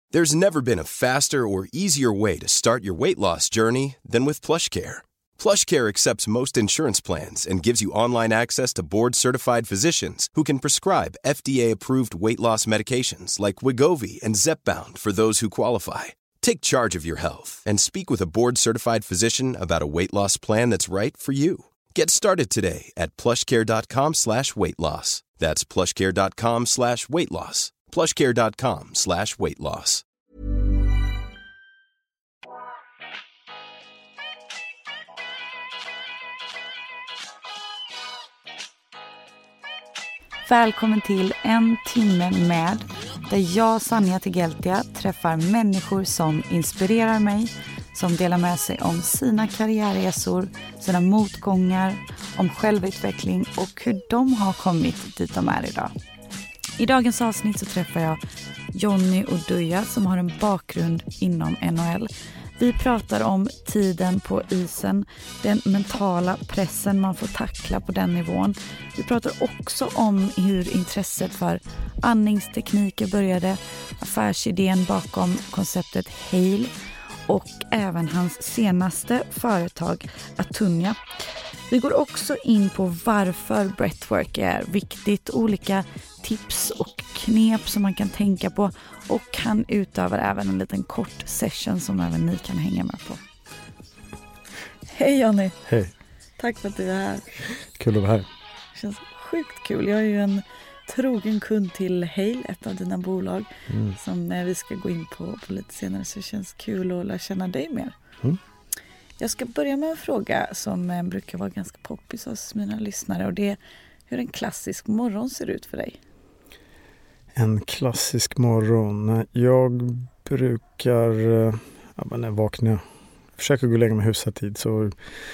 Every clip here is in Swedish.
There's never been a faster or easier way to start your weight loss journey than with PlushCare. PlushCare accepts most insurance plans and gives you online access to board-certified physicians who can prescribe FDA-approved weight loss medications like Wegovy and Zepbound for those who qualify. Take charge of your health and speak with a board-certified physician about a weight loss plan that's right for you. Get started today at plushcare.com/weightloss. That's plushcare.com/weightloss. plushcare.com/weightloss. Välkommen till En timme med, där jag, Sanja Tegeltia, träffar människor som inspirerar mig, som delar med sig om sina karriärresor, sina motgångar, om självutveckling och hur de har kommit dit de är idag. I dagens avsnitt så träffar jag Jonny Oduya som har en bakgrund inom NHL. Vi pratar om tiden på isen, den mentala pressen man får tackla på den nivån. Vi pratar också om hur intresset för andningstekniker började, affärsidén bakom konceptet Hale och även hans senaste företag Atunya. Vi går också in på varför breathwork är viktigt, olika tips och knep som man kan tänka på, och han utövar även en liten kort session som även ni kan hänga med på. Hej Jonny! Hej! Tack för att du är här. Kul att vara här. Det känns sjukt kul. Jag är ju en trogen kund till Hale, ett av dina bolag, som vi ska gå in på lite senare, så det känns kul att lära känna dig mer. Jag ska börja med en fråga som brukar vara ganska poppis hos mina lyssnare, och det är hur en klassisk morgon ser ut för dig. En klassisk morgon. Jag brukar, när jag vaknar, försöker gå och lägga mig husatid, så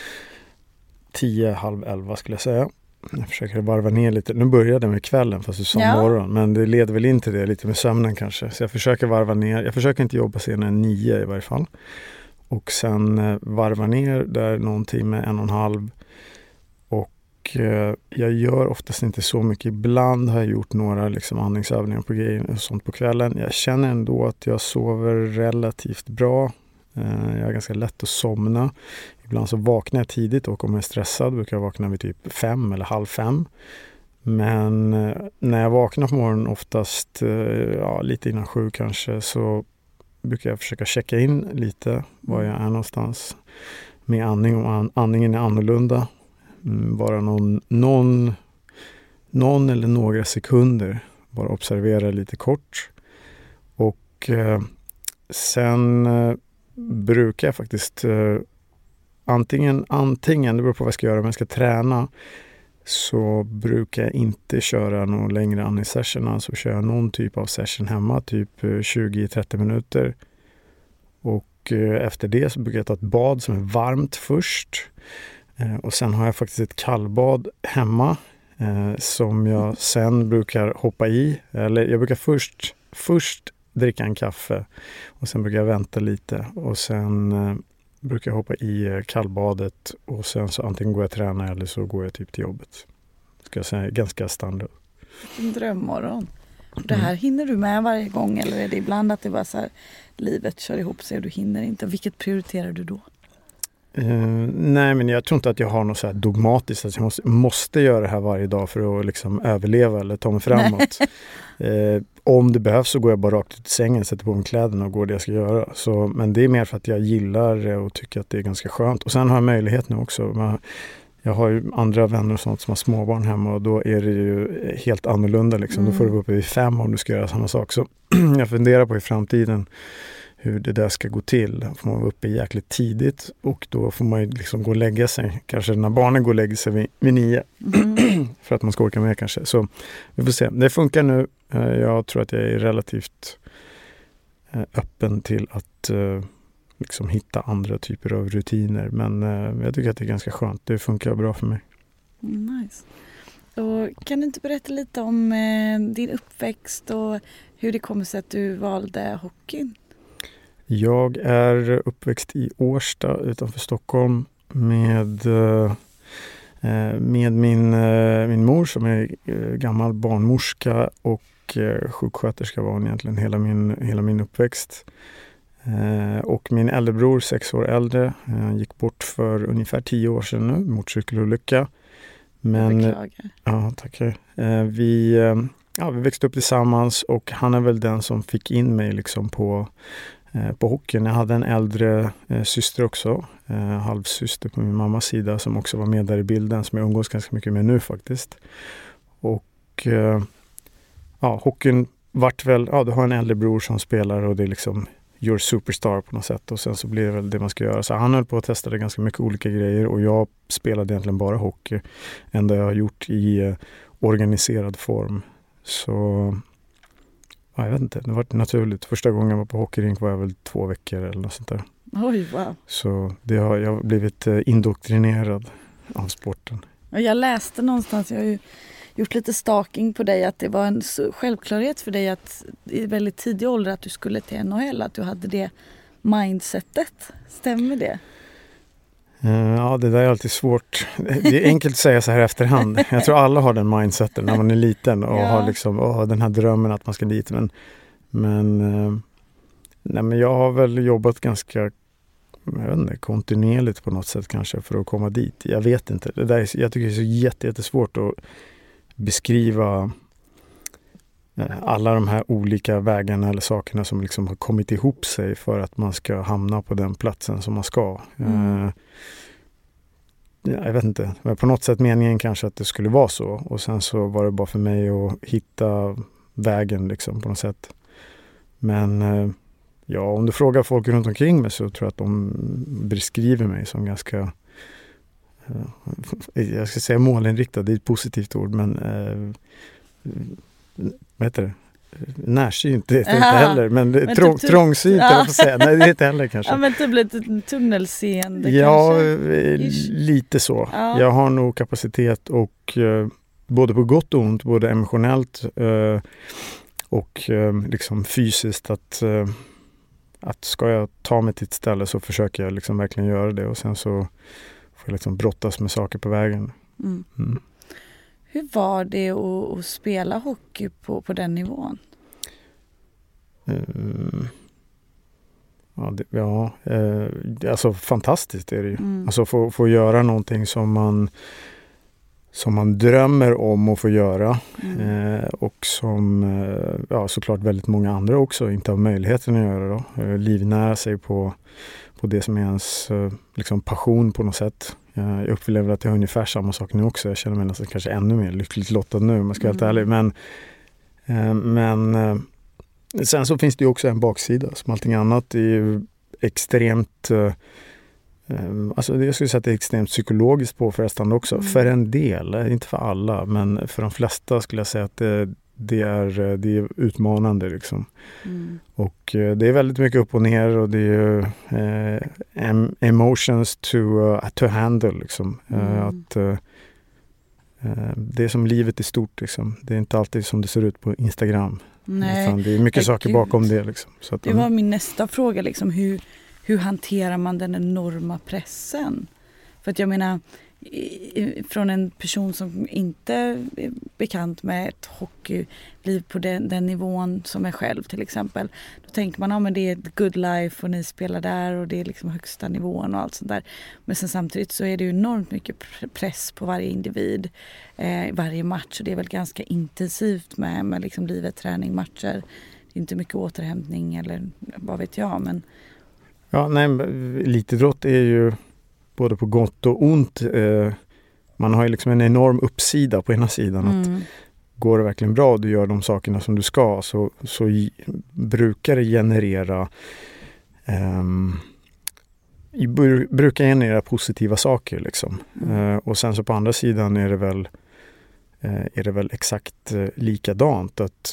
10, halv 11 skulle jag säga. Jag försöker varva ner lite. Nu började med kvällen fast du sa morgon, men det leder väl in till det lite med sömnen kanske. Så jag försöker varva ner. Jag försöker inte jobba senare än 9 i varje fall. Och sen varva ner där någon timme, 1,5. Och jag gör oftast inte så mycket. Ibland har jag gjort några andningsövningar på grejer och sånt på kvällen. Jag känner ändå att jag sover relativt bra. Jag är ganska lätt att somna. Ibland så vaknar jag tidigt, och om jag är stressad brukar jag vakna vid typ 5 eller halv 5. Men när jag vaknar på morgonen, oftast lite innan 7 kanske, så brukar jag försöka checka in lite var jag är någonstans med andning, om andningen är annorlunda. Bara någon eller några sekunder, bara observera lite kort. Och sen brukar jag faktiskt antingen, det beror på vad jag ska göra, om jag ska träna så brukar jag inte köra någon längre andningssession, alltså kör jag någon typ av session hemma, typ 20-30 minuter. Och efter det så brukar jag ta ett bad som är varmt först. Och sen har jag faktiskt ett kallbad hemma som jag sen brukar hoppa i. Eller jag brukar först dricka en kaffe, och sen brukar jag vänta lite, och sen brukar jag hoppa i kallbadet, och sen så antingen går jag träna eller så går jag typ till jobbet. Ska jag säga, ganska standard. En drömmorgon. Det här hinner du med varje gång, eller är det ibland att det bara så här, livet kör ihop sig och du hinner inte? Vilket prioriterar du då? Nej, men jag tror inte att jag har något så här dogmatiskt att jag måste göra det här varje dag för att överleva eller ta mig framåt. Om det behövs så går jag bara rakt ut i sängen, sätter på mig kläderna och går det jag ska göra. Så, men det är mer för att jag gillar det och tycker att det är ganska skönt. Och sen har jag möjlighet nu också. Jag har ju andra vänner och sånt som har småbarn hemma, och då är det ju helt annorlunda. Då får du vara uppe vid 5 om du ska göra samma sak. Så jag funderar på i framtiden hur det där ska gå till. Då får man vara uppe jäkligt tidigt, och då får man ju gå och lägga sig. Kanske när barnen går och lägger sig vid 9. För att man ska orka med kanske. Så vi får se. Det funkar nu. Jag tror att jag är relativt öppen till att hitta andra typer av rutiner. Men jag tycker att det är ganska skönt. Det funkar bra för mig. Nice. Och kan du inte berätta lite om din uppväxt och hur det kommer sig att du valde hockeyn? Jag är uppväxt i Årsta utanför Stockholm med min mor som är gammal barnmorska, och och sjuksköterska var hon egentligen hela min uppväxt. Och min äldrebror, 6 år äldre, gick bort för ungefär 10 år sedan nu, motorcykelolycka. Men, ja, tackar. Vi växte upp tillsammans och han är väl den som fick in mig liksom på hockeyn. Jag hade en äldre syster också, halvsyster på min mammas sida som också var med där i bilden, som jag umgås ganska mycket med nu faktiskt. Och hockeyn vart väl, du har en äldre bror som spelar och det är liksom your superstar på något sätt, och sen så blir det väl det man ska göra. Så han höll på att testa ganska mycket olika grejer och jag spelade egentligen bara hockey, enda jag har gjort i organiserad form. Så jag vet inte, det var naturligt. Första gången jag var på hockeyrink var jag väl 2 veckor eller något sånt där. Oj, wow. Så jag har blivit indoktrinerad av sporten. Jag läste någonstans, jag har ju gjort lite stalking på dig, att det var en självklarhet för dig att i väldigt tidig ålder att du skulle till NHL, att du hade det mindsetet. Stämmer det? Ja, det där är alltid svårt. Det är enkelt att säga så här efterhand. Jag tror alla har den mindseten när man är liten och har liksom, den här drömmen att man ska dit. Men jag har väl jobbat ganska kontinuerligt på något sätt kanske för att komma dit. Jag vet inte. Jag tycker det är så jättesvårt att beskriva alla de här olika vägarna eller sakerna som liksom har kommit ihop sig för att man ska hamna på den platsen som man ska. Jag vet inte. Men på något sätt meningen kanske att det skulle vara så. Och sen så var det bara för mig att hitta vägen liksom på något sätt. Men om du frågar folk runt omkring mig så tror jag att de beskriver mig som ganska, jag ska säga målinriktad, det är ett positivt ord, men vad heter det? Närsynt, det är inte heller, men trångsynt eller vad säga. Nej, det är inte heller kanske. Ja, men det blir lite tunnelseende kanske. Lite så. Ja. Jag har nog kapacitet och både på gott och ont, både emotionellt och liksom fysiskt att ska jag ta mig till ett ställe så försöker jag liksom verkligen göra det, och sen så får jag liksom brottas med saker på vägen. Hur var det att spela hockey på den nivån? Alltså fantastiskt är det ju. Alltså få göra någonting som man drömmer om att få göra. Och som såklart väldigt många andra också inte har möjligheten att göra då. Livnära sig på det som är ens liksom passion på något sätt. Jag upplever att jag har ungefär samma sak nu också. Jag känner mig nästan kanske ännu mer lyckligt lottad nu om jag ska vara helt ärlig. Men sen så finns det ju också en baksida. Som allting annat är ju extremt, alltså jag skulle säga att det är extremt psykologiskt påfrestande också. För en del, inte för alla, men för de flesta skulle jag säga att det är utmanande liksom. Och det är väldigt mycket upp och ner, och det är emotions to handle liksom. Det är som livet i stort liksom. Det är inte alltid som det ser ut på Instagram. Nej, utan det är mycket saker bakom det liksom. Så att det var min nästa fråga liksom, hur hanterar man den enorma pressen? För att jag menar, från en person som inte är bekant med ett hockeyliv på den nivån som är själv till exempel, då tänker man men det är ett good life och ni spelar där och det är liksom högsta nivån och allt sånt där. Men sen samtidigt så är det ju enormt mycket press på varje individ, varje match, och det är väl ganska intensivt med liksom livet, träning, matcher. Det är inte mycket återhämtning eller vad vet jag, men elitidrott är ju både på gott och ont. Man har ju liksom en enorm uppsida på ena sidan. Att går det verkligen bra och du gör de sakerna som du ska, så brukar det generera positiva saker liksom. Och sen så på andra sidan är det väl exakt likadant, att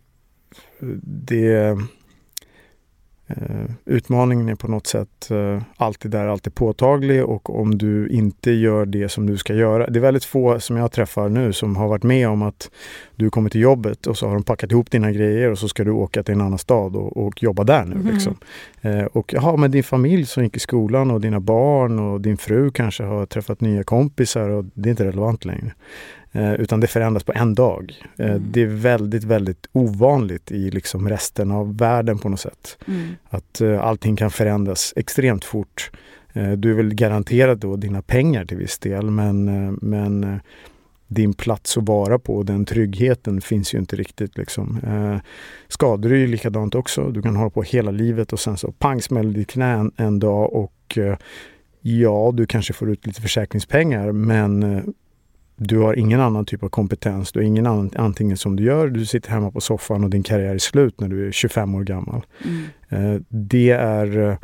utmaningen är på något sätt alltid påtaglig, och om du inte gör det som du ska göra. Det är väldigt få som jag träffar nu som har varit med om att du kommer till jobbet och så har de packat ihop dina grejer och så ska du åka till en annan stad och jobba där nu. Liksom. Och med din familj som gick i skolan och dina barn och din fru kanske har träffat nya kompisar och det är inte relevant längre. utan det förändras på en dag. Det är väldigt, väldigt ovanligt i liksom resten av världen på något sätt. Att allting kan förändras extremt fort. Du är väl garanterad då dina pengar till viss del, men din plats att vara på, den tryggheten finns ju inte riktigt liksom. Skador är ju likadant också. Du kan hålla på hela livet och sen så pang smäller ditt knä en dag och ja, du kanske får ut lite försäkringspengar, men du har ingen annan typ av kompetens. Du har ingen annan, antingen som du gör, du sitter hemma på soffan och din karriär är slut när du är 25 år gammal. Det är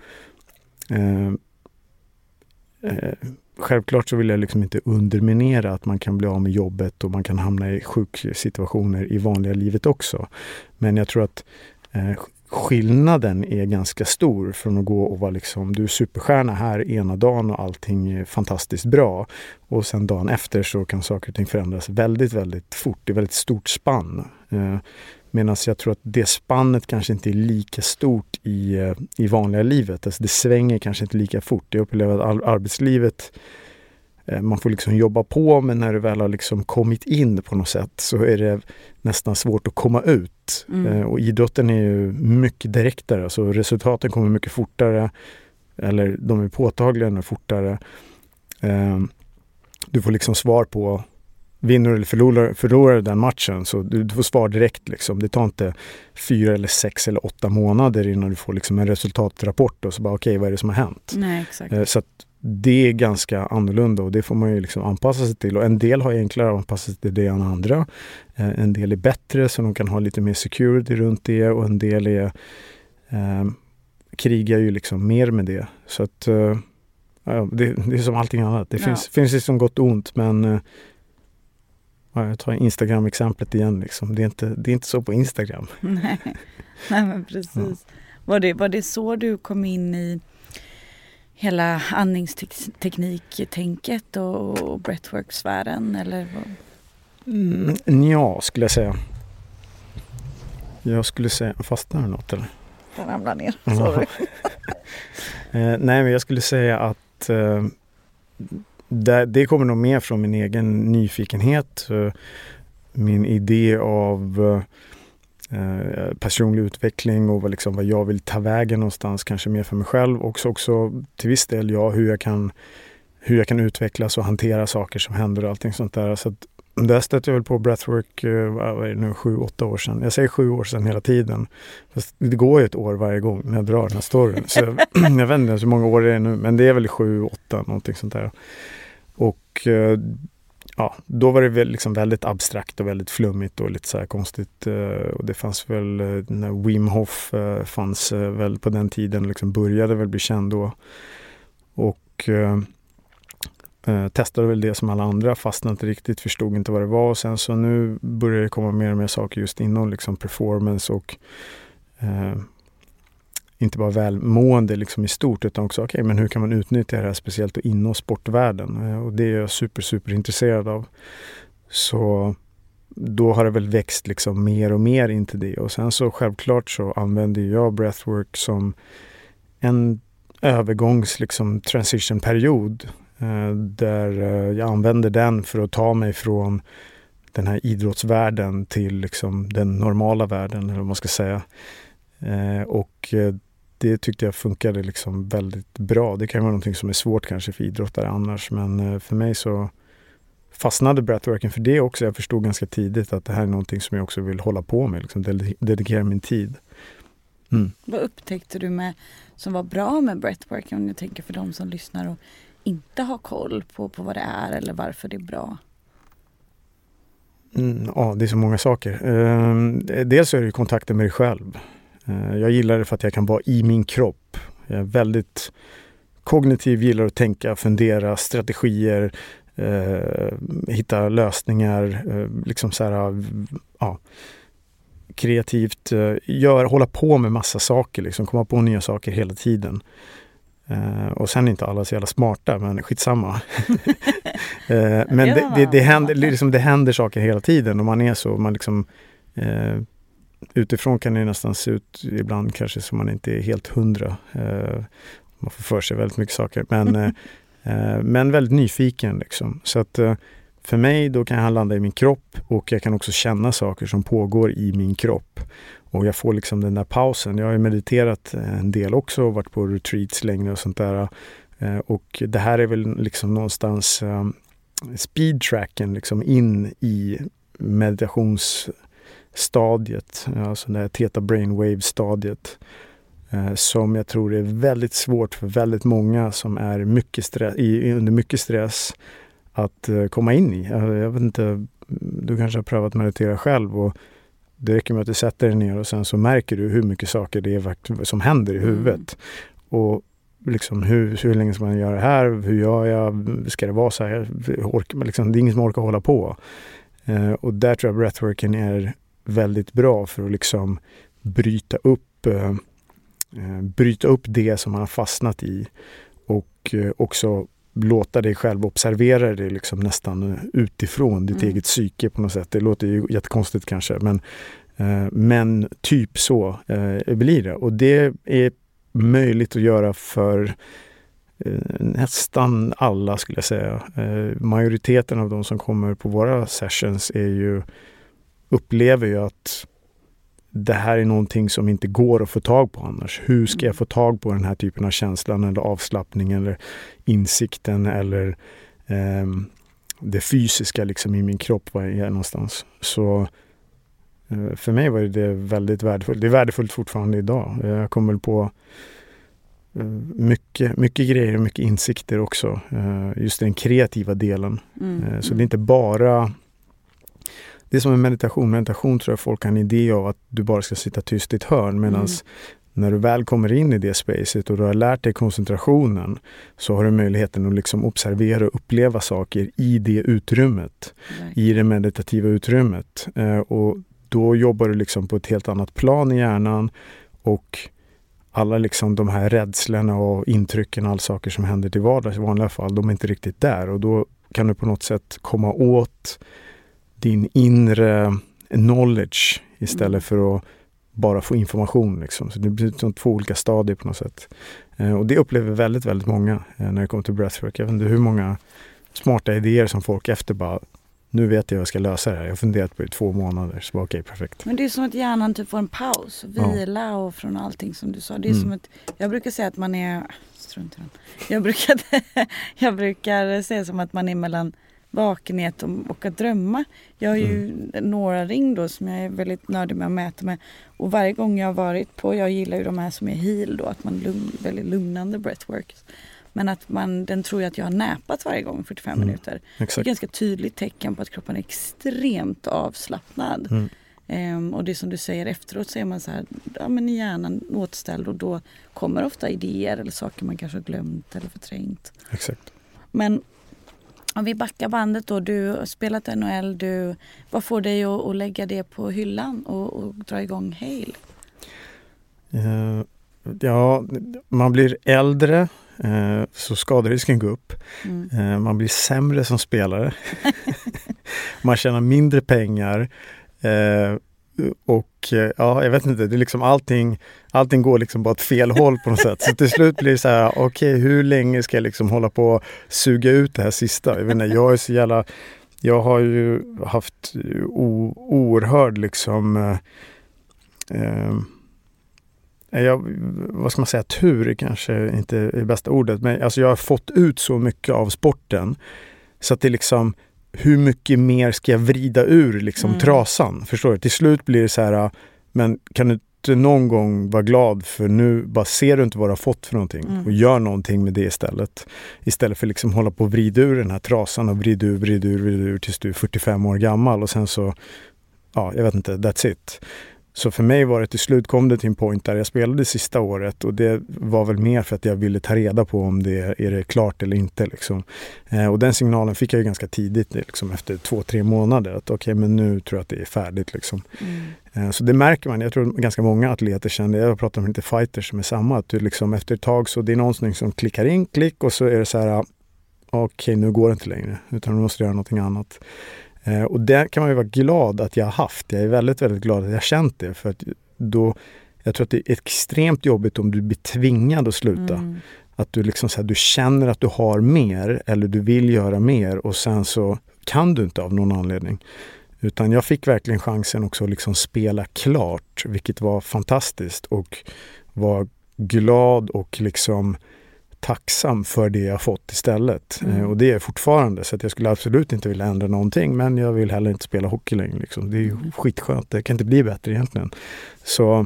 självklart så vill jag liksom inte underminera att man kan bli av med jobbet och man kan hamna i sjuksituationer i vanliga livet också. Men jag tror att skillnaden är ganska stor från att gå och vara liksom, du är superstjärna här ena dagen och allting är fantastiskt bra. Och sen dagen efter så kan saker och ting förändras väldigt, väldigt fort. Det är väldigt stort spann. Medan jag tror att det spannet kanske inte är lika stort i vanliga livet. Alltså det svänger kanske inte lika fort. Jag upplever att arbetslivet, man får liksom jobba på, men när du väl har liksom kommit in på något sätt så är det nästan svårt att komma ut. Och idrotten är ju mycket direktare, så resultaten kommer mycket fortare, eller de är påtagliga fortare. Du får liksom svar på vinner eller förlorar den matchen, så du får svar direkt liksom. Det tar inte 4 eller 6 eller 8 månader innan du får liksom en resultatrapport och så bara okej, vad är det som har hänt? Nej, exakt. Så att det är ganska annorlunda och det får man ju liksom anpassa sig till. Och en del har enklare att anpassa sig till det än andra. En del är bättre så de kan ha lite mer security runt det, och en del är krigar ju liksom mer med det. Så att det är som allting annat. Det finns liksom gott och ont, men jag tar Instagram-exemplet igen. Liksom. Det är inte så på Instagram. Nej men precis. Ja. Var det så du kom in i hela andningstekniktänket och breathwork-sfären? Eller ja, skulle jag säga. Jag skulle säga, fastnar något eller? Den ramlar ner. Nej, men jag skulle säga att det kommer nog mer från min egen nyfikenhet. Min idé av personlig utveckling och vad jag vill ta vägen någonstans, kanske mer för mig själv. Och också till viss del hur jag kan utvecklas och hantera saker som händer och allting sånt där. Så att där stötte jag väl på breathwork 7-8 år sedan. Jag säger 7 år sedan hela tiden. Fast det går ju ett år varje gång när jag drar den här storyn. Så jag vet inte så många år det är nu, men det är väl 7-8 någonting sånt där. Och då var det väl liksom väldigt abstrakt och väldigt flummigt och lite så här konstigt. Och det fanns väl när Wim Hof fanns väl på den tiden, liksom började väl bli känd då. Och testade väl det som alla andra, fastnade inte riktigt, förstod inte vad det var. Och sen så nu börjar det komma mer och mer saker just inom liksom performance och inte bara välmående liksom i stort, utan också men hur kan man utnyttja det här speciellt inom sportvärlden, och det är jag super intresserad av. Så då har det väl växt liksom mer och mer in till det, och sen så självklart så använder jag breathwork som en övergångs liksom transition-period där jag använder den för att ta mig från den här idrottsvärlden till liksom den normala världen, eller vad man ska säga. Och det tyckte jag funkade liksom väldigt bra. Det kan vara någonting som är svårt kanske för idrottare annars, men för mig så fastnade breathworken för det också. Jag förstod ganska tidigt att det här är någonting som jag också vill hålla på med, liksom dedikera min tid. Vad upptäckte du som var bra med breathwork, om jag tänker för de som lyssnar och inte har koll på vad det är eller varför det är bra? Det är så många saker. Dels är det kontakten med dig själv. Jag gillar det för att jag kan vara i min kropp. Jag är väldigt kognitiv, gillar att tänka, fundera, strategier, hitta lösningar, liksom så här, kreativt, hålla på med massa saker, liksom, komma på nya saker hela tiden. Och sen är inte alla så jävla smarta, men skitsamma. Men det händer saker hela tiden, och man är så, man liksom utifrån kan det nästan se ut ibland kanske som man inte är helt 100. Man får för sig väldigt mycket saker, men väldigt nyfiken liksom. Så att för mig då kan jag landa i min kropp och jag kan också känna saker som pågår i min kropp. Och jag får liksom den där pausen. Jag har ju mediterat en del också och varit på retreats längre och sånt där. Och det här är väl liksom någonstans speedtracken liksom in i meditationsstadiet. Alltså det här theta brainwave-stadiet. Som jag tror är väldigt svårt för väldigt många som är under mycket stress att komma in i. Jag vet inte, du kanske har prövat meditera själv och det räcker med att du sätter dig ner och sen så märker du hur mycket saker det är som händer i huvudet. Och liksom hur länge ska man göra det här? Hur gör jag? Ska det vara så här? Liksom, det är ingen som orkar hålla på. Och där tror jag breathworken är väldigt bra för att liksom bryta upp det som man har fastnat i och också låta dig själv observera det liksom nästan utifrån ditt eget psyke på något sätt. Det låter ju jättekonstigt kanske, men typ så blir det. Och det är möjligt att göra för nästan alla skulle jag säga. Majoriteten av de som kommer på våra sessions upplever ju att det här är någonting som inte går att få tag på annars. Hur ska jag få tag på den här typen av känslan eller avslappning eller insikten eller det fysiska liksom i min kropp, var jag är någonstans. Så för mig var det väldigt värdefullt. Det är värdefullt fortfarande idag. Jag kommer på mycket grejer och mycket insikter också. Just den kreativa delen. Så det är inte bara... Det är som en meditation. Meditation tror jag folk har en idé av att du bara ska sitta tyst i ett hörn. Medan när du väl kommer in i det spacet och du har lärt dig koncentrationen så har du möjligheten att liksom observera och uppleva saker i det utrymmet. I det meditativa utrymmet. Och då jobbar du liksom på ett helt annat plan i hjärnan och alla liksom de här rädslorna och intrycken och alla saker som händer till vardags i vanliga fall, de är inte riktigt där. Och då kan du på något sätt komma åt din inre knowledge istället för att bara få information. Liksom. Så det blir som 2 olika stadier på något sätt. Och det upplever väldigt, väldigt många när det kommer till breathwork. Jag vet inte hur många smarta idéer som folk efter bara, nu vet jag hur jag ska lösa det här. Jag har funderat på det i 2 månader. Så okej, perfekt. Men det är som att hjärnan typ får en paus, vila och från allting som du sa. Det är som att, jag brukar säga att man är, jag brukar säga som att man är mellan vakenhet och att drömma. Jag har ju några ring då som jag är väldigt nördig med att mäta med. Och varje gång jag har varit på, jag gillar ju de här som är heal då, att man väldigt lugnande breathwork. Men att den tror jag att jag har näpat varje gång 45 minuter. Exakt. Det är ett ganska tydligt tecken på att kroppen är extremt avslappnad. Och det som du säger efteråt så är man så här, ja men hjärnan återställd och då kommer ofta idéer eller saker man kanske har glömt eller förträngt. Exakt. Men om vi backar bandet då, du har spelat NHL, vad får dig att lägga det på hyllan och dra igång Hale? Ja, man blir äldre så skaderisken går upp. Man blir sämre som spelare. Man tjänar mindre pengar. Och ja, jag vet inte, det är liksom allting går liksom bara åt fel håll på något sätt. Så till slut blir det så här, okej, hur länge ska jag liksom hålla på och suga ut det här sista? Jag vet inte, jag har ju haft oerhörd liksom vad ska man säga, tur kanske inte är bästa ordet, men alltså jag har fått ut så mycket av sporten så att det liksom, hur mycket mer ska jag vrida ur liksom trasan, förstår du? Till slut blir det så här, men kan du inte någon gång vara glad för nu bara ser du inte vad du har fått för någonting och gör någonting med det istället för liksom hålla på och vrida ur den här trasan och vrida ur tills du är 45 år gammal och sen så, ja, jag vet inte, that's it. Så för mig var det till slut, kom det till en point där jag spelade sista året och det var väl mer för att jag ville ta reda på om det är klart eller inte. Liksom. Och den signalen fick jag ju ganska tidigt, liksom, efter 2-3 månader. Att okej, men nu tror jag att det är färdigt. Liksom. Så det märker man, jag tror ganska många atleter känner, jag pratar med lite fighters som är samma, att du liksom efter ett tag så det är någonting som klickar in, klick och så är det så här, okej, nu går det inte längre utan nu måste jag göra någonting annat. Och det kan man ju vara glad att jag har haft. Jag är väldigt, väldigt glad att jag har känt det. För att då, jag tror att det är extremt jobbigt om du blir tvingad att sluta. Att du liksom så här, du känner att du har mer eller du vill göra mer och sen så kan du inte av någon anledning. Utan jag fick verkligen chansen också att liksom spela klart, vilket var fantastiskt, och var glad och liksom tacksam för det jag fått istället. Och det är fortfarande, så att jag skulle absolut inte vilja ändra någonting, men jag vill heller inte spela hockey längre. Liksom. Det är ju skitskönt, det kan inte bli bättre egentligen. Så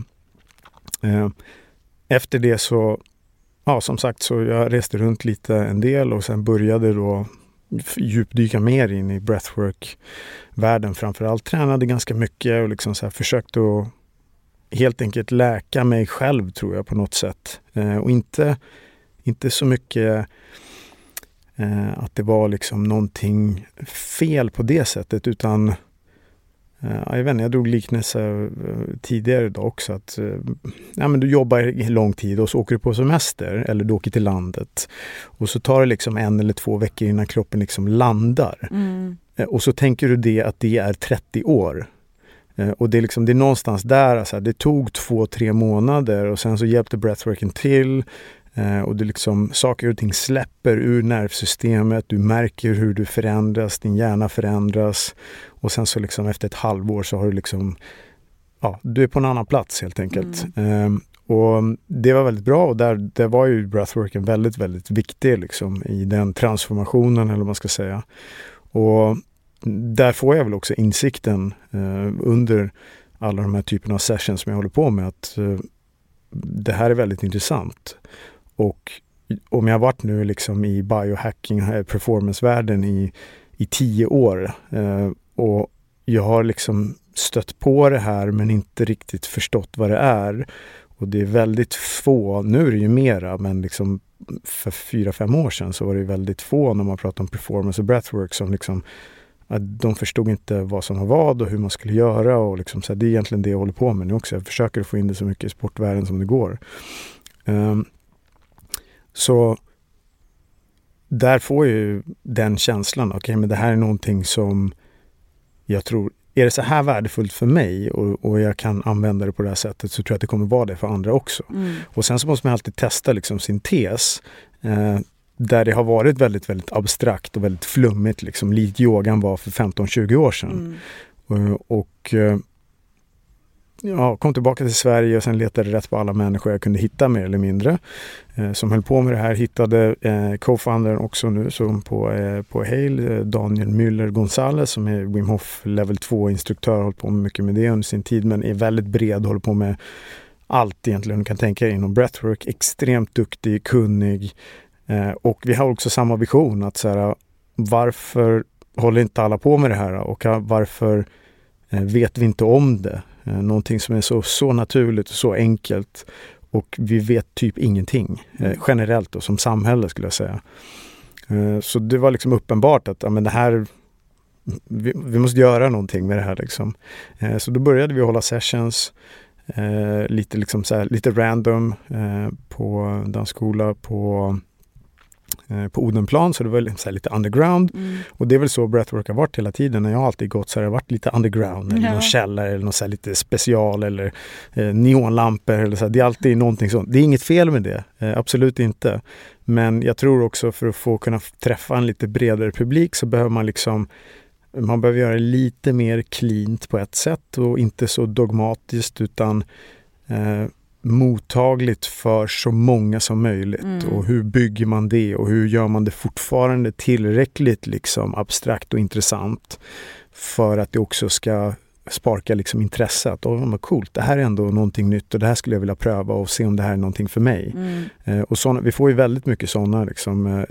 efter det så, ja, som sagt, så jag reste runt lite en del och sen började då djupdyka mer in i breathwork-världen. Framförallt tränade ganska mycket och liksom så här försökte att helt enkelt läka mig själv, tror jag, på något sätt. Och inte så mycket att det var liksom någonting fel på det sättet, utan jag vet inte, jag drog liknelse tidigare idag också, att men du jobbar i lång tid och så åker du på semester eller du åker till landet och så tar det liksom 1 eller 2 veckor innan kroppen liksom landar. Och så tänker du det att det är 30 år. Och det är liksom, det är någonstans där, alltså, det tog 2-3 månader och sen så hjälpte breathworken till. Och det liksom, saker och ting släpper ur nervsystemet, du märker hur du förändras, din hjärna förändras, och sen så liksom efter ett halvår så har du liksom, ja, du är på en annan plats helt enkelt. Och det var väldigt bra, och där var ju breathworken väldigt, väldigt viktig liksom i den transformationen, eller vad man ska säga. Och där får jag väl också insikten under alla de här typerna av sessions som jag håller på med, att det här är väldigt intressant. Och om jag har varit nu liksom i biohacking, performancevärlden i 10 år och jag har liksom stött på det här men inte riktigt förstått vad det är. Och det är väldigt få, nu är det ju mera, men liksom för 4-5 år sedan så var det väldigt få när man pratar om performance och breathwork som liksom, att de förstod inte vad som var vad och hur man skulle göra, och liksom, så här, det är egentligen det jag håller på med nu också. Jag försöker få in det så mycket i sportvärlden som det går. Så där får jag ju den känslan, okej, men det här är någonting som jag tror, är det så här värdefullt för mig och jag kan använda det på det här sättet, så tror jag att det kommer vara det för andra också. Och sen så måste man alltid testa liksom sin tes, där det har varit väldigt, väldigt abstrakt och väldigt flummigt, liksom likt yogan var för 15-20 år sedan. Och kom tillbaka till Sverige och sen letade rätt på alla människor jag kunde hitta mer eller mindre som höll på med det här. Hittade co-foundern också nu som på Hale, Daniel Müller Gonzalez, som är Wim Hof level 2-instruktör, har hållit på mycket med det under sin tid, men är väldigt bred, håller på med allt egentligen du kan tänka inom breathwork, extremt duktig, kunnig, och vi har också samma vision, att så här, varför håller inte alla på med det här, och varför vet vi inte om det? Någonting som är så naturligt och så enkelt, och vi vet typ ingenting generellt och som samhälle, skulle jag säga. Så det var liksom uppenbart att men det här, vi måste göra någonting med det här liksom. Så då började vi hålla sessions lite liksom så här, lite random på dansskola på Odenplan, så det var så här lite underground. Och det är väl så breathwork har varit hela tiden. När jag har alltid gått så har det varit lite underground, eller någon källare eller något så här lite special, eller neonlampor eller så här. Det är alltid någonting sånt. Det är inget fel med det, absolut inte. Men jag tror också, för att få kunna träffa en lite bredare publik, så behöver man behöver göra det lite mer cleant på ett sätt, och inte så dogmatiskt, utan mottagligt för så många som möjligt. Och hur bygger man det, och hur gör man det fortfarande tillräckligt liksom abstrakt och intressant för att det också ska sparka liksom intresse, att vad coolt, det här är ändå någonting nytt och det här skulle jag vilja pröva och se om det här är någonting för mig. Och såna, vi får ju väldigt mycket sådana liksom,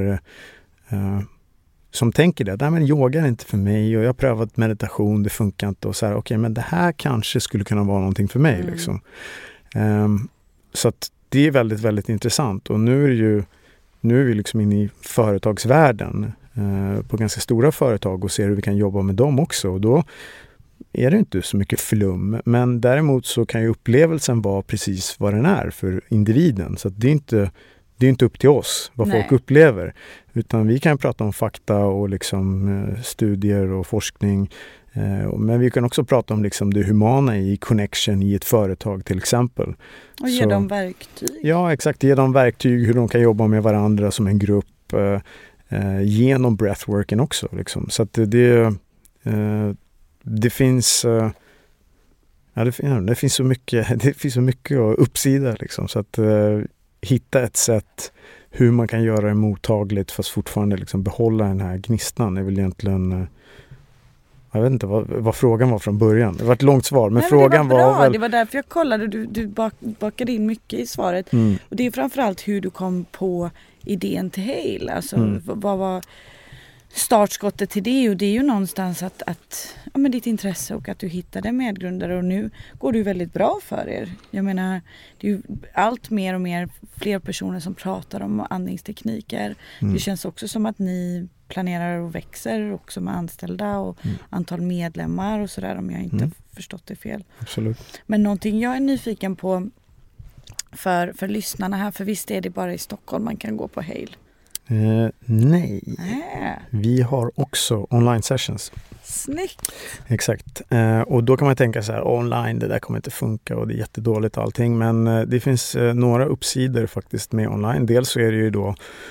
som tänker det, nej men yoga är inte för mig och jag har prövat meditation, det funkar inte, och så här, okej, men det här kanske skulle kunna vara någonting för mig liksom. Så att det är väldigt, väldigt intressant, och nu är vi liksom inne i företagsvärlden på ganska stora företag och ser hur vi kan jobba med dem också, och då är det inte så mycket flum, men däremot så kan ju upplevelsen vara precis vad den är för individen, så att det är inte upp till oss vad folk upplever, utan vi kan prata om fakta och liksom studier och forskning, men vi kan också prata om liksom det humana i connection i ett företag till exempel. Och ge dem verktyg. Ja, exakt. Ge dem verktyg hur de kan jobba med varandra som en grupp. genom breathworken också. Liksom. Så att det finns det finns så mycket uppsida. Liksom. Så att hitta ett sätt hur man kan göra det mottagligt fast fortfarande liksom behålla den här gnistan är väl egentligen... Jag vet inte vad frågan var från början. Det var ett långt svar. Men frågan var väl... Det var därför jag kollade. Du bakade in mycket i svaret. Och det är framförallt hur du kom på idén till Hale. Alltså vad var startskottet till det? Och det är ju någonstans att ditt intresse och att du hittade medgrundare. Och nu går det ju väldigt bra för er. Jag menar, det är ju allt mer och mer fler personer som pratar om andningstekniker. Det känns också som att ni planerar och växer också med anställda och antal medlemmar och sådär, om jag inte förstått det fel. Absolut. Men någonting jag är nyfiken på för lyssnarna här, för visst är det bara i Stockholm man kan gå på Hale? Nej. Vi har också online sessions. Snyggt! Exakt. Och då kan man tänka så här, online, det där kommer inte funka och det är jättedåligt allting. Men det finns några uppsidor faktiskt med online. Dels så är det ju då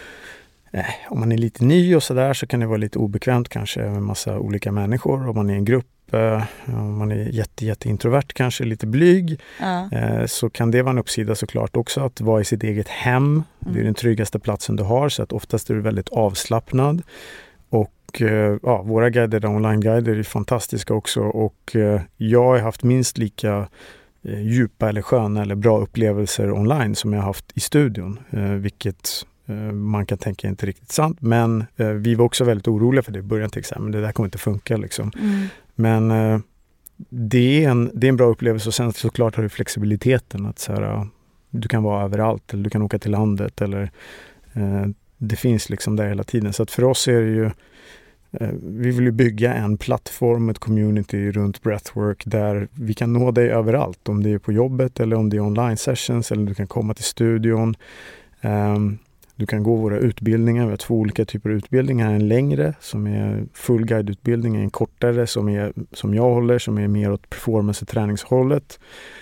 om man är lite ny och sådär så kan det vara lite obekvämt kanske med massa olika människor. Om man är i en grupp, om man är jätteintrovert, kanske lite blyg, så kan det vara en uppsida såklart också att vara i sitt eget hem. Det är den tryggaste platsen du har, så att oftast är du väldigt avslappnad. Och våra guider, online-guider är fantastiska också, och jag har haft minst lika djupa eller sköna eller bra upplevelser online som jag har haft i studion, vilket man kan tänka inte riktigt sant, men vi var också väldigt oroliga för det i början, till exempel, men det där kommer inte funka liksom. Men det är en bra upplevelse, och sen såklart har du flexibiliteten att så här, du kan vara överallt, eller du kan åka till landet, eller det finns liksom där hela tiden. Så att för oss är det ju vi vill ju bygga en plattform, ett community runt breathwork där vi kan nå dig överallt, om det är på jobbet eller om det är online sessions, eller du kan komma till studion. Du kan gå våra utbildningar. Vi har 2 olika typer av utbildningar. En längre som är full guideutbildning, en kortare som jag håller, som är mer åt performance- och träningshållet.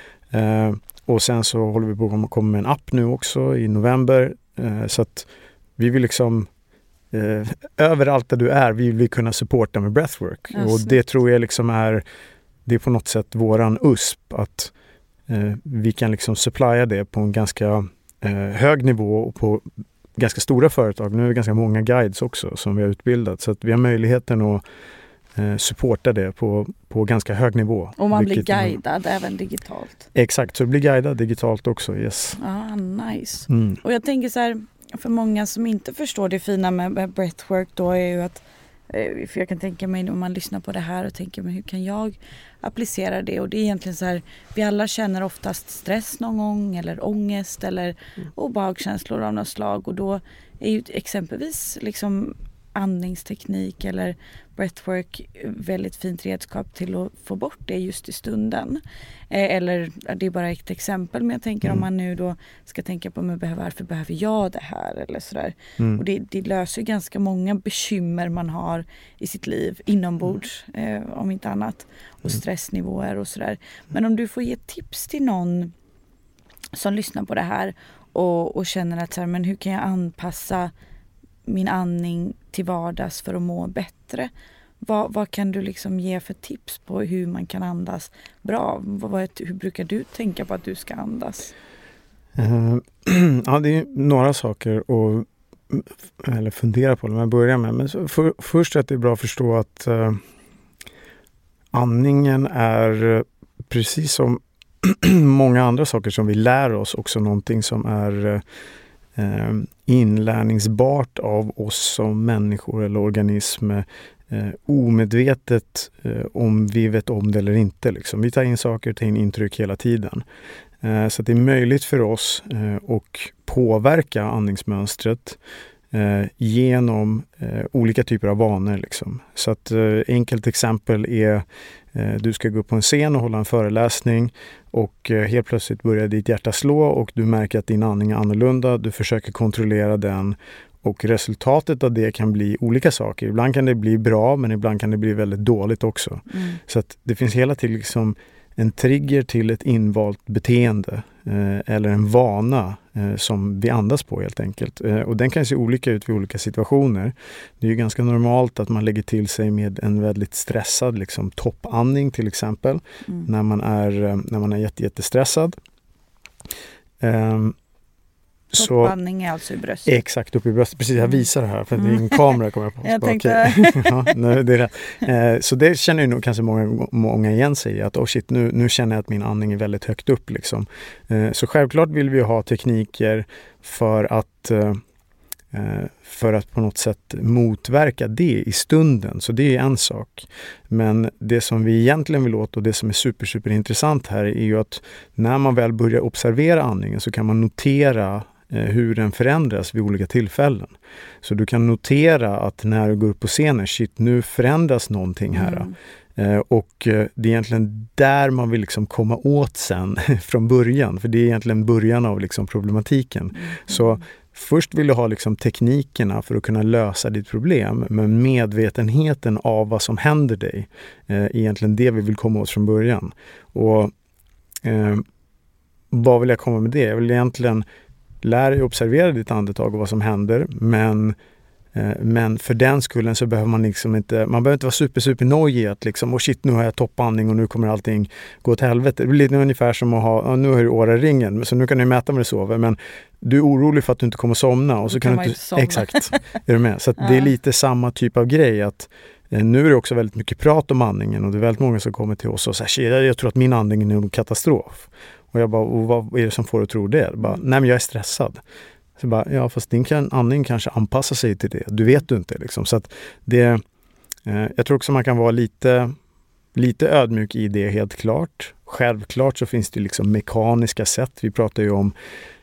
Och sen så håller vi på att komma med en app nu också i november. Så att vi vill liksom överallt där du är, vi vill kunna supporta med breathwork. Och det tror jag liksom det är på något sätt våran USP, att vi kan liksom supplya det på en ganska hög nivå och på ganska stora företag. Nu är det ganska många guides också som vi har utbildat, så att vi har möjligheten att supporta det på ganska hög nivå. Och man blir guidad även digitalt. Exakt, så det blir guidad digitalt också, yes. Nice. Och jag tänker så här, för många som inte förstår det fina med breathwork då, är ju att, för jag kan tänka mig om man lyssnar på det här och tänker, men hur kan jag applicera det? Och det är egentligen så här, vi alla känner oftast stress någon gång, eller ångest, eller obehagskänslor av något slag, och då är ju exempelvis liksom andningsteknik eller breathwork väldigt fint redskap till att få bort det just i stunden. Eller det är bara ett exempel, men jag tänker om man nu då ska tänka på varför behöver jag det här eller sådär. Och det löser ju ganska många bekymmer man har i sitt liv inombords, om inte annat, och stressnivåer och sådär. Men om du får ge tips till någon som lyssnar på det här och känner att så här, men hur kan jag anpassa min andning till vardags för att må bättre? Vad kan du liksom ge för tips på hur man kan andas bra? Hur brukar du tänka på att du ska andas? Ja, det är några saker att fundera på när man börjar med. Men först att det är bra att förstå att andningen är, precis som många andra saker som vi lär oss, också någonting som är inlärningsbart av oss som människor eller organism, omedvetet, om vi vet om det eller inte. Liksom. Vi tar in saker, tar in intryck hela tiden. Så att det är möjligt för oss att påverka andningsmönstret genom olika typer av vanor. Liksom. Så att enkelt exempel är du ska gå upp på en scen och hålla en föreläsning, och helt plötsligt börjar ditt hjärta slå och du märker att din andning är annorlunda. Du försöker kontrollera den, och resultatet av det kan bli olika saker. Ibland kan det bli bra, men ibland kan det bli väldigt dåligt också. Så att det finns hela tiden liksom en trigger till ett invalt beteende eller en vana som vi andas på helt enkelt. Och den kan se olika ut vid olika situationer. Det är ju ganska normalt att man lägger till sig med en väldigt stressad liksom, toppandning till exempel. När man är jättestressad. Toppandning är alltså i bröstet. Exakt, upp i bröstet. Precis, jag visar det här för det är en kamera kommer jag på. Jag tänkte... ja, nej, det är rätt. Så det känner ju nog kanske många igen sig i att shit, nu känner jag att min andning är väldigt högt upp. Liksom. Så självklart vill vi ha tekniker för att på något sätt motverka det i stunden. Så det är en sak. Men det som vi egentligen vill åt och det som är super intressant här är ju att när man väl börjar observera andningen så kan man notera hur den förändras vid olika tillfällen. Så du kan notera att när du går upp på scenen, shit, nu förändras någonting här. Och det är egentligen där man vill liksom komma åt sen från början. För det är egentligen början av liksom problematiken. Så först vill du ha liksom teknikerna för att kunna lösa ditt problem. Men medvetenheten av vad som händer dig är egentligen det vi vill komma åt från början. Och vad vill jag komma med det? Jag vill egentligen lära dig observera ditt andetag och vad som händer. Men för den skullen så behöver man liksom inte, man behöver inte vara super nojig att liksom, shit, nu har jag toppandning och nu kommer allting gå åt helvete. Det blir lite ungefär som att ha, nu har du Oura-ringen, så nu kan du mäta med det sover, men du är orolig för att du inte kommer somna och så kan du inte somna. Exakt, är du med? Så att det är lite samma typ av grej att nu är det också väldigt mycket prat om andningen och det är väldigt många som kommer till oss och säger, jag tror att min andning är en katastrof. Och jag bara, och vad är det som får dig att tro det? Bara, nej men jag är stressad. Så bara, ja fast din andning kanske anpassar sig till det. Du vet du inte liksom. Så att det, jag tror också man kan vara lite ödmjuk i det helt klart. Självklart så finns det liksom mekaniska sätt. Vi pratar ju om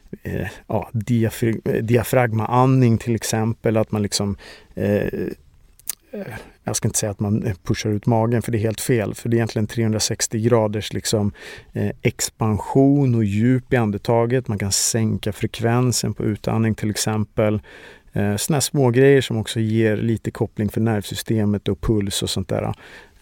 diafragmaandning till exempel. Att man liksom jag ska inte säga att man pushar ut magen för det är helt fel. För det är egentligen 360 graders liksom, expansion och djup i andetaget. Man kan sänka frekvensen på utandning till exempel. Såna små grejer som också ger lite koppling för nervsystemet och puls och sånt där.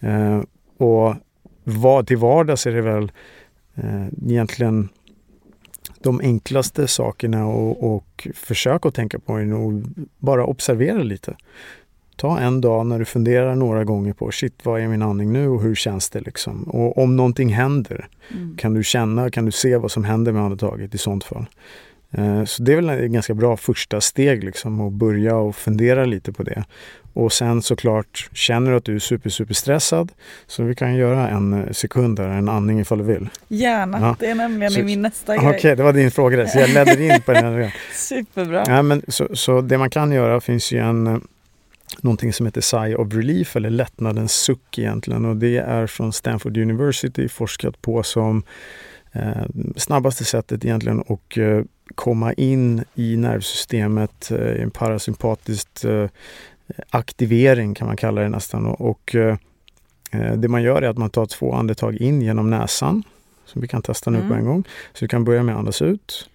Och till vardags är det väl egentligen de enklaste sakerna och försök att tänka på är nog bara observera lite. Ta en dag när du funderar några gånger på shit, vad är min andning nu och hur känns det liksom? Och om någonting händer, kan du se vad som händer med andetaget i sånt fall. Så det är väl ett ganska bra första steg liksom, att börja och fundera lite på det. Och sen såklart, känner du att du är super stressad, så vi kan göra en sekund där, en andning ifall du vill. Gärna, ja. Det är nämligen min nästa grej. Okej, det var din fråga, så jag ledde in på den här. Superbra. Ja, men så det man kan göra finns ju någonting som heter Sigh of Relief eller lättnadens suck egentligen, och det är från Stanford University forskat på som snabbaste sättet egentligen att komma in i nervsystemet, en parasympatisk aktivering kan man kalla det nästan, och det man gör är att man tar 2 andetag in genom näsan, som vi kan testa nu på en gång, så du kan börja med att andas ut.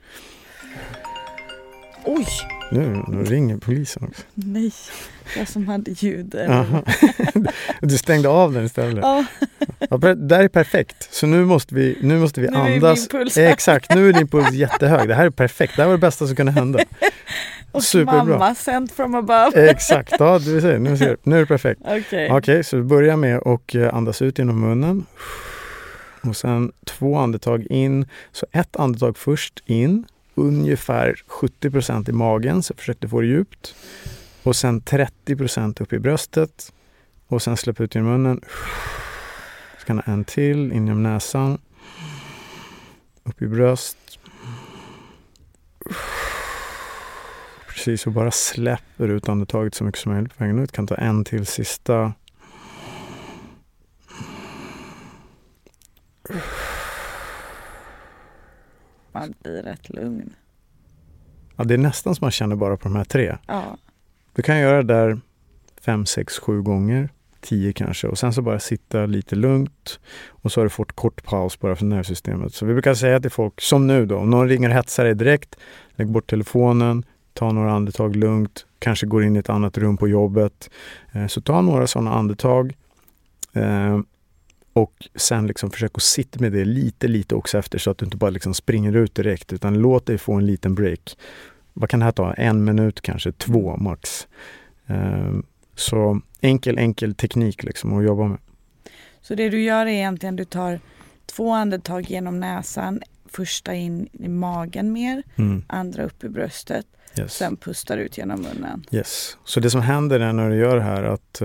Oj! Nu ringer polisen också. Nej, jag som hade ljud. Du stängde av den istället. Ja. Ja, det här är perfekt. Så nu måste vi andas. Exakt, nu är din puls jättehög. Det här är perfekt. Det här var det bästa som kunde hända. Och superbra. Mamma sent from above. Exakt, ja, du ser. Nu är det perfekt. Okej, så vi börjar med att andas ut genom munnen. Och sen 2 andetag in. Så 1 andetag först in. Ungefär 70% i magen, så försök få det djupt. Och sen 30% upp i bröstet. Och sen släpp ut genom munnen. Så kan en till, in genom näsan. Upp i bröst. Precis, och bara släpper ut andetaget så mycket som möjligt på vägen ut. Kan ta en till sista. Man blir rätt lugn. Ja, det är nästan som man känner bara på de här 3. Ja. Du kan göra det där 5, 6, 7 gånger. 10 kanske. Och sen så bara sitta lite lugnt. Och så har du fått kort paus bara för nervsystemet. Så vi brukar säga till folk, som nu då, om någon ringer och hetsar dig direkt, lägg bort telefonen, ta några andetag lugnt, kanske går in i ett annat rum på jobbet. Så ta några sådana andetag. Och sen liksom försök att sitta med det lite också efter, så att du inte bara liksom springer ut direkt, utan låt dig få en liten break. Vad kan det här ta? 1 minut, kanske 2 max. Så enkel teknik liksom att jobba med. Så det du gör är egentligen, du tar 2 andetag genom näsan, första in i magen mer, andra upp i bröstet, sen pustar ut genom munnen. Yes. Så det som händer är när du gör det här att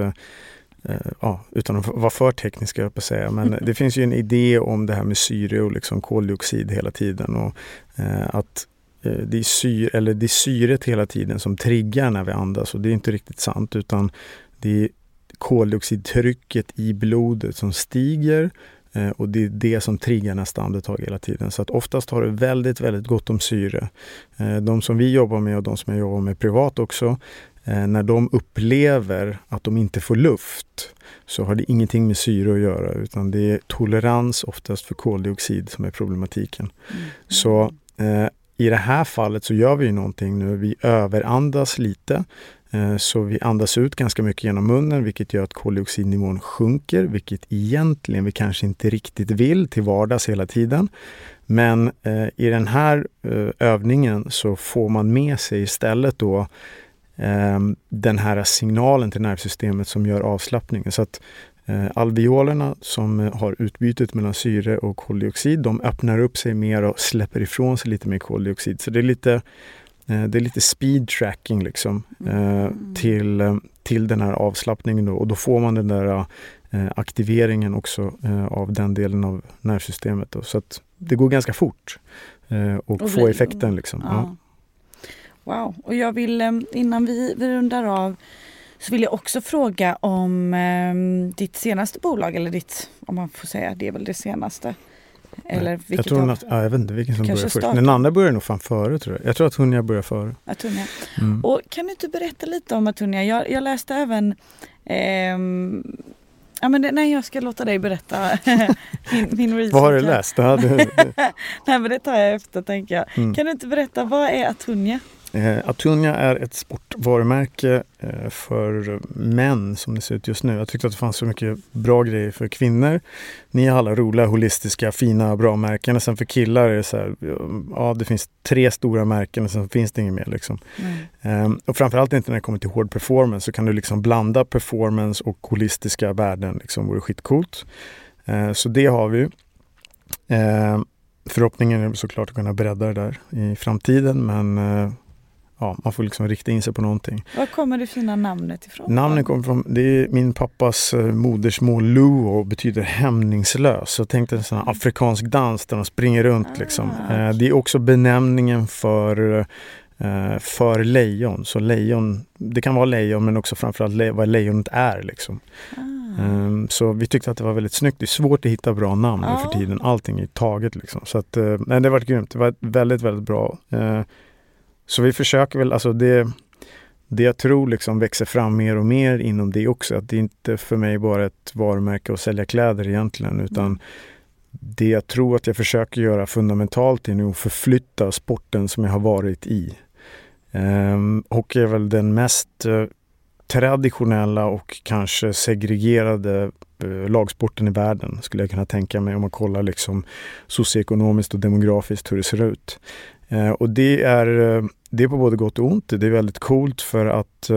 utan att vara för teknisk, jag på säga, men det finns ju en idé om det här med syre och liksom koldioxid hela tiden, och att det är syret hela tiden som triggar när vi andas, och det är inte riktigt sant, utan det är koldioxidtrycket i blodet som stiger, och det är det som triggar nästa andetag hela tiden. Så att oftast har det väldigt, väldigt gott om syre. De som vi jobbar med och de som jag jobbar med privat också, när de upplever att de inte får luft, så har det ingenting med syre att göra, utan det är tolerans oftast för koldioxid som är problematiken. Så i det här fallet så gör vi ju någonting nu. Vi överandas lite, så vi andas ut ganska mycket genom munnen, vilket gör att koldioxidnivån sjunker, vilket egentligen vi kanske inte riktigt vill till vardags hela tiden. Men i den här övningen så får man med sig istället då den här signalen till nervsystemet som gör avslappningen. Så att alveolerna som har utbytet mellan syre och koldioxid, de öppnar upp sig mer och släpper ifrån sig lite mer koldioxid. Så det är lite speed tracking liksom, till den här avslappningen då. Och då får man den där aktiveringen också av den delen av nervsystemet då. Så att det går ganska fort och få effekten liksom. Ja. Wow, och jag vill innan vi rundar av, så vill jag också fråga om ditt senaste bolag, eller ditt, om man får säga, det är väl det senaste. Eller vilket jag vet inte vilken som börjar först. Den andra börjar nog fan före, tror jag. Jag tror att Atunya börjar före. Atunya. Och kan du inte berätta lite om Atunya? Jag läste även jag ska låta dig berätta min research. Vad har du läst? Nej, men det tar jag efter, tänker jag. Kan du inte berätta, vad är Atunya? Atunya är ett sportvarumärke för män som det ser ut just nu. Jag tyckte att det fanns så mycket bra grejer för kvinnor. Ni har alla roliga, holistiska, fina, bra märken. Och sen för killar är det så här, det finns 3 stora märken och sen finns det inget mer liksom. Och framförallt inte när det kommer till hård performance, så kan du liksom blanda performance och holistiska värden liksom, vore skitcoolt. Så det har vi. Förhoppningen är såklart att kunna bredda det där i framtiden, men man får liksom rikta in sig på någonting. Var kommer det fina namnet ifrån? Namnet kommer från, det är min pappas modersmål Luo, betyder hämningslös. Så jag tänkte en sån här afrikansk dans där de springer runt liksom. Det är också benämningen för lejon. Så lejon, det kan vara lejon, men också framförallt vad lejonet är liksom. Så vi tyckte att det var väldigt snyggt. Det är svårt att hitta bra namn nu för tiden. Allting är taget liksom. Så att, det har varit grymt. Det var väldigt, väldigt bra. Så vi försöker väl, alltså det jag tror liksom växer fram mer och mer inom det också. Att det är inte för mig bara ett varumärke att sälja kläder egentligen, utan det jag tror att jag försöker göra fundamentalt är nu att förflytta sporten som jag har varit i. Hockey är väl den mest traditionella och kanske segregerade lagsporten i världen, skulle jag kunna tänka mig, om man kollar liksom socioekonomiskt och demografiskt hur det ser ut. Och det är på både gott och ont. Det är väldigt coolt för att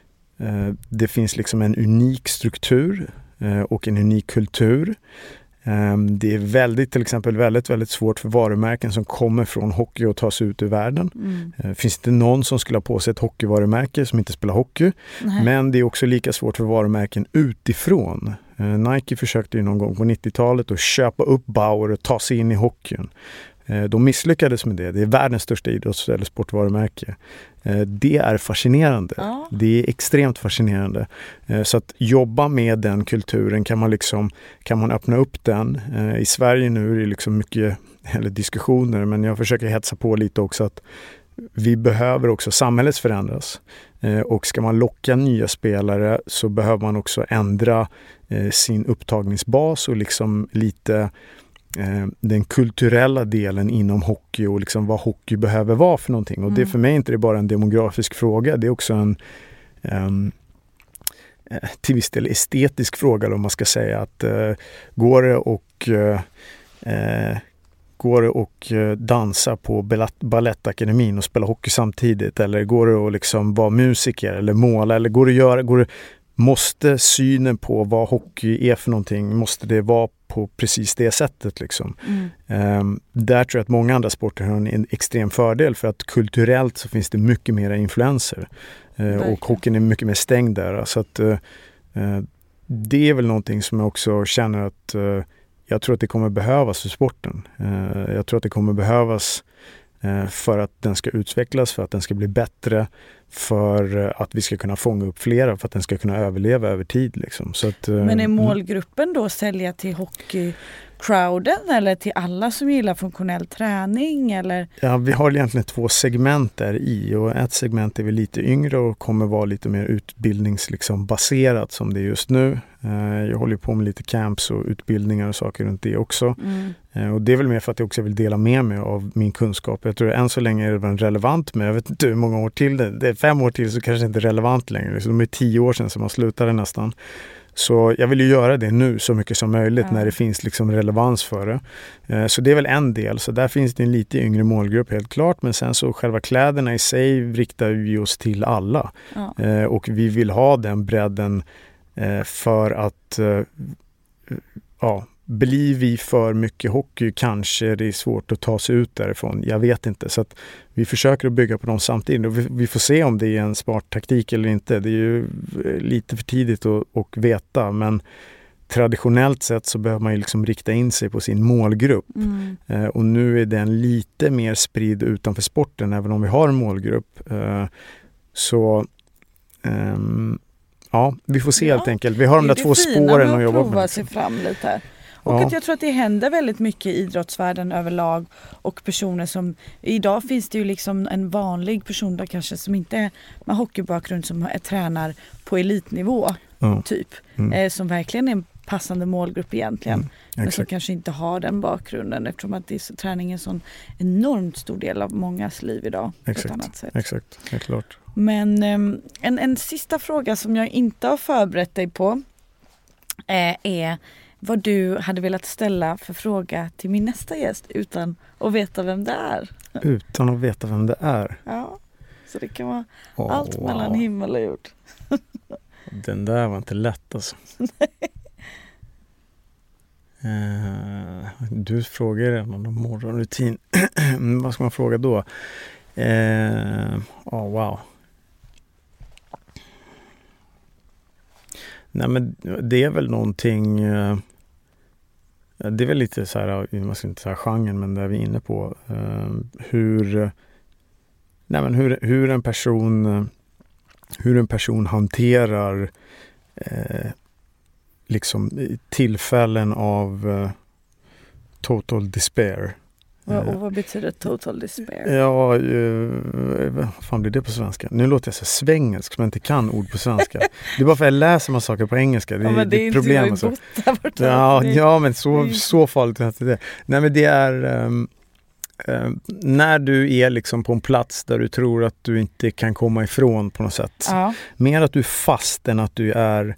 det finns liksom en unik struktur och en unik kultur. Det är till exempel väldigt, väldigt svårt för varumärken som kommer från hockey att ta sig ut ur världen. Finns det någon som skulle ha på sig ett hockeyvarumärke som inte spelar hockey? Men det är också lika svårt för varumärken utifrån. Nike försökte ju någon gång på 90-talet att köpa upp Bauer och ta sig in i hockeyn. De misslyckades med det. Det är världens största idrotts- eller sportvarumärke. Det är fascinerande. Det är extremt fascinerande. Så att jobba med den kulturen, kan man öppna upp den. I Sverige nu är det liksom mycket diskussioner, men jag försöker hetsa på lite också att vi behöver också, samhället förändras. Och ska man locka nya spelare så behöver man också ändra sin upptagningsbas och liksom lite den kulturella delen inom hockey och liksom vad hockey behöver vara för någonting. Och det för mig inte är bara en demografisk fråga, det är också till viss del estetisk fråga om man ska säga att går det och dansa på Balettakademin och spela hockey samtidigt, eller går det att liksom vara musiker eller måla, eller måste synen på vad hockey är för någonting, måste det vara på precis det sättet liksom. Där tror jag att många andra sporter har en extrem fördel, för att kulturellt så finns det mycket mer influenser och hockeyn är mycket mer stängd där, så att det är väl någonting som jag också känner att jag tror att det kommer behövas för sporten. Jag tror att det kommer behövas för att den ska utvecklas, för att den ska bli bättre, för att vi ska kunna fånga upp flera, för att den ska kunna överleva över tid. Liksom. Så att, men är målgruppen då sälja till hockeycrowden eller till alla som gillar funktionell träning? Eller? Ja, vi har egentligen 2 segment där i, och ett segment är vi lite yngre och kommer vara lite mer utbildningsbaserat som det är just nu. Jag håller på med lite camps och utbildningar och saker runt det också. Och det är väl mer för att jag också vill dela med mig av min kunskap. Jag tror att än så länge är det relevant, men jag vet inte hur många år till det är 5 år till så kanske det inte är relevant längre. Så de är 10 år sedan som man slutade nästan. Så jag vill ju göra det nu så mycket som möjligt när det finns liksom relevans för det. Så det är väl en del. Så där finns det en lite yngre målgrupp helt klart. Men sen så själva kläderna i sig riktar vi oss till alla. Och vi vill ha den bredden för att blir vi för mycket hockey kanske det är svårt att ta sig ut därifrån. Jag vet inte. Så att vi försöker att bygga på dem samtidigt. Och vi får se om det är en smart taktik eller inte. Det är ju lite för tidigt att veta. Men traditionellt sett så behöver man ju liksom rikta in sig på sin målgrupp. Och nu är den lite mer spridd utanför sporten, även om vi har en målgrupp. Vi får se helt enkelt. Vi har de där 2 spåren att jobba med. Prova sig fram lite. Och att jag tror att det händer väldigt mycket i idrottsvärlden överlag, och personer som, idag finns det ju liksom en vanlig person där kanske som inte är med hockeybakgrund som tränar på elitnivå typ, som verkligen är en passande målgrupp egentligen, men som kanske inte har den bakgrunden, eftersom att träning är en sån enormt stor del av mångas liv idag på ett annat sätt. Exakt, helt klart. Men en sista fråga som jag inte har förberett dig på är vad du hade velat ställa för fråga till min nästa gäst utan att veta vem det är. Utan att veta vem det är? Ja, så det kan vara allt mellan himmel och jord. Den där var inte lätt alltså. Du frågar redan om morgonrutin. Vad ska man fråga då? Wow. Nej, men det är väl någonting, det är väl lite så här, man ska inte säga genren, men där vi är inne på hur en person hanterar liksom tillfällen av total despair. Och vad betyder total despair? Ja, vad fan blir det på svenska? Nu låter jag så svengelsk som jag inte kan ord på svenska. Det är bara för att jag läser man saker på engelska. Det är problem. Ja, men så farligt är inte det. Nej, men det är när du är liksom på en plats där du tror att du inte kan komma ifrån på något sätt. Ja. Mer att du är fast än att du är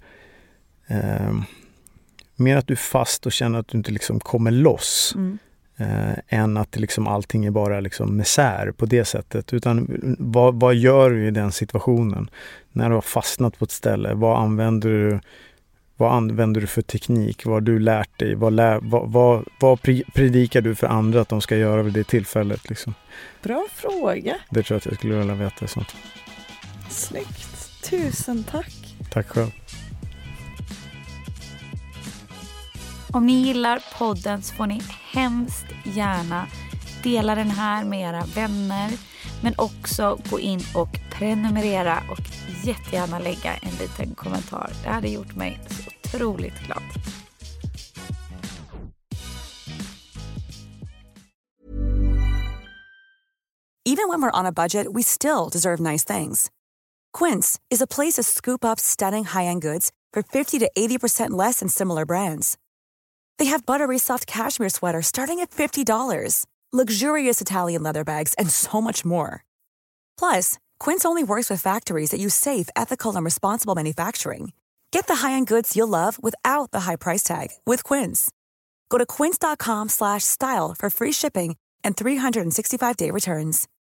mer att du är fast och känner att du inte liksom kommer loss. Än att liksom allting är bara liksom misär på det sättet. Utan vad gör du i den situationen? När du har fastnat på ett ställe, vad använder du för teknik? Vad har du lärt dig? Vad predikar du för andra att de ska göra vid det tillfället? Liksom? Bra fråga. Det tror jag att jag skulle vilja veta. Sånt. Snyggt. Tusen tack. Tack själv. Om ni gillar podden så får ni hemskt gärna dela den här med era vänner, men också gå in och prenumerera och jättegärna lägga en liten kommentar. Det hade gjort mig så otroligt glad. Even when we're on a budget, we still deserve nice things. Quince is a place to scoop up stunning high-end goods for 50 to 80% less than similar brands. They have buttery soft cashmere sweaters starting at $50, luxurious Italian leather bags, and so much more. Plus, Quince only works with factories that use safe, ethical, and responsible manufacturing. Get the high-end goods you'll love without the high price tag with Quince. Go to quince.com/style for free shipping and 365-day returns.